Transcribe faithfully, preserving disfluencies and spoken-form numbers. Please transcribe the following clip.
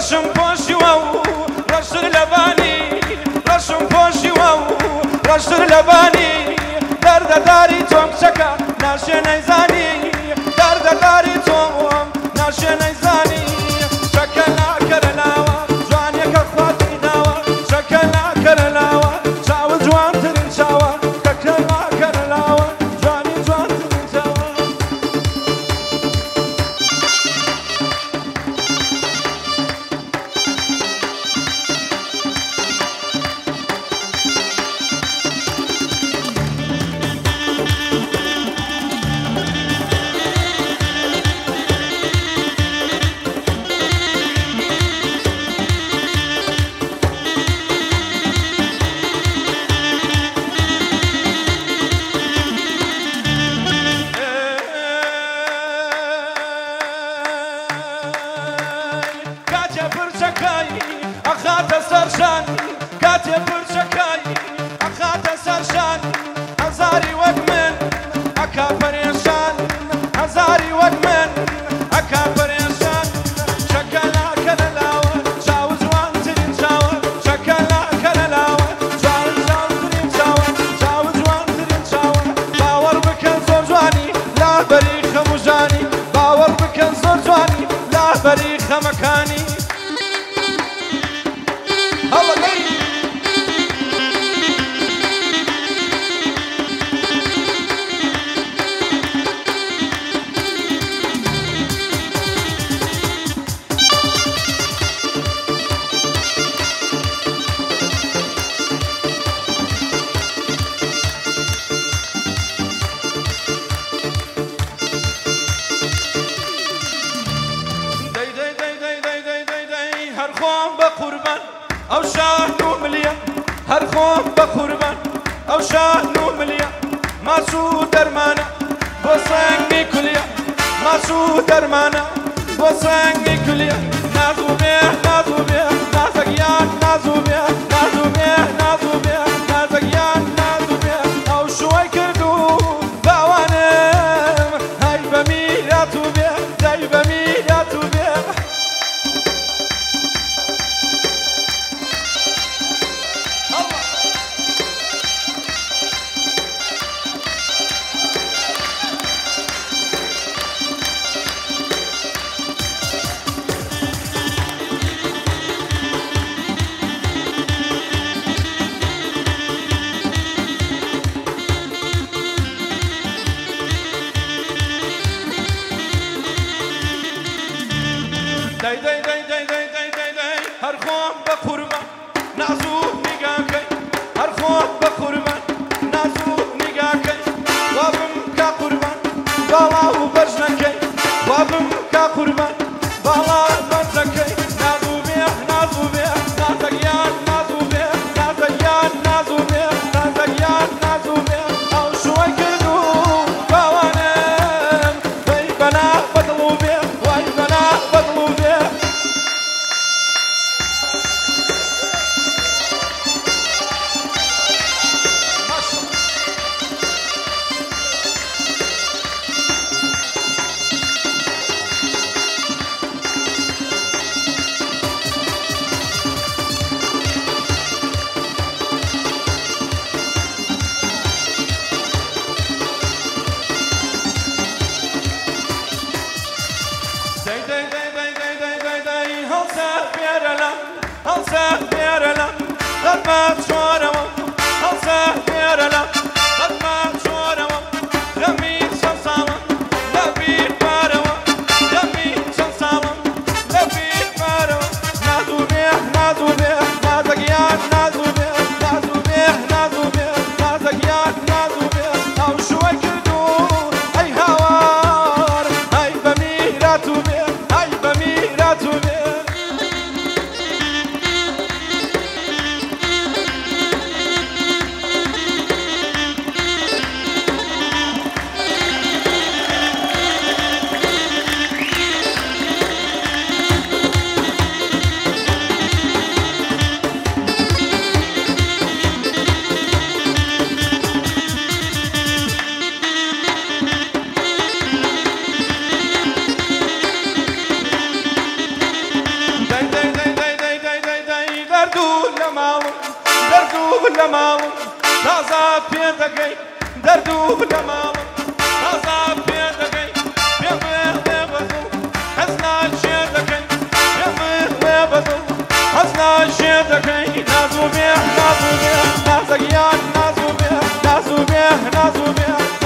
ڕەشم پۆشیوە و ڕەشتر لەبانی ڕەشم پۆشیوە و ڕەشتر لەبانی دەردەداری تۆم کچەکە ناشێنەی زانی دەردەداری تۆم ناشێنەی زانی شەکە ناکەرە لاوە جوانیەکە خواتی ناوە شەکە ناکەرە لاوە چاوە جوانترین چاوە کەکە ناکەرە لاوە جوانی جوانترین چاوە ئەخاتە سەرشان کاتێ پرچەکەی ئەخاتە سەرشان هەزاری وەک من ئەکا پەرێشان هەزاری وەک من ئەکا پەرێشان شەکە ناکەرە لاوە چاو جوانترین چاوە شەکە ناکەرە لاوە چاو جوانترین چاوە چاو جوانترین چاوە باوەڕ بکەن زۆر جوانی لابەری خەموژانی باوەڕ بکەن زۆر جوانی لابەری خەمەکانی الله بي هرخوان بقربان أو شاهنو مليا هرخوان بقربان أو شاهنو مليا ما سو درمانا بوسنگي كليا ما سو درمانا بوسنگي كليا نازو بيه نازو بيه نازقيان نازو بيه نازو بيه نازو بيه نازقيان نازو بيه أو شوي كردو باوانم هاي بميلاتو بيه هاي بميلاتو بيه داي داي داي داي داي داي داي داي هرخوان بقربان نازو نگاكي هرخوان بقربان نازو نگاكي وابم كا قربان بالا وبرجنكي وابم كا قربان بالا وبرجنكي نازو بيه نازو بيه نازقيان نازو بيه نازقيان نازو بيه نازقيان نازو بيه او شوي كدو باوانم باي بنا بدلو بيه واي بنا بدلو بيه هەڵسە بێرەلە غەرمان چۆرەوە هەڵسە بێرەلە غەرمان چۆرەوە غەمی چەند ساڵە لە بیر بارەوە غەمی چەند ساڵە لە بیر بارەوە نازوو بێ نازوو بێ نازەگیان نازوو بێ نازوو بێ نازوو بێ نازەگیان نازوو بێ ئەو شوەی کردو ئەی هاوار ئەی بەمیراتوو بێ ئەی بەمیراتوو بێ تمام أصعب بيدكي بيبه بيبزو حسنا شيدكي بيبه بيبزو حسنا شيدكي نازو بيه نازو بيه نازقيان نازو بيه نازو بيه نازو بيه